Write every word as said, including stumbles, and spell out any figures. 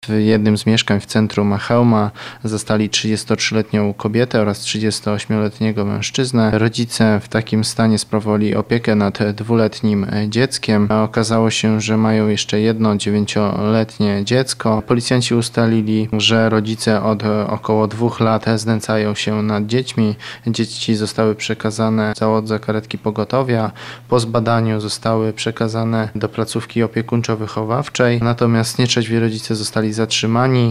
W jednym z mieszkań w centrum Chełma zastali trzydziestotrzyletnią kobietę oraz trzydziestoośmioletniego mężczyznę. Rodzice w takim stanie sprawowali opiekę nad dwuletnim dzieckiem. Okazało się, że mają jeszcze jedno dziewięcioletnie dziecko. Policjanci ustalili, że rodzice od około dwóch lat znęcają się nad dziećmi. Dzieci zostały przekazane załodze karetki pogotowia. Po zbadaniu zostały przekazane do placówki opiekuńczo-wychowawczej. Natomiast nietrzeźwi rodzice zostali zatrzymani.